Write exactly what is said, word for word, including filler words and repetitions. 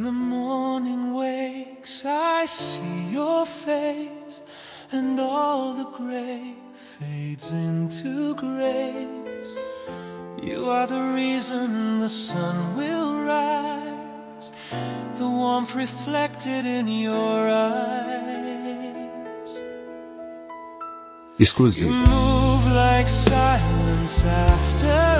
When the morning wakes, I see your face, and all the gray fades into grace. You are the reason the sun will rise, the warmth reflected in your eyes. Exclusive. You move like silence after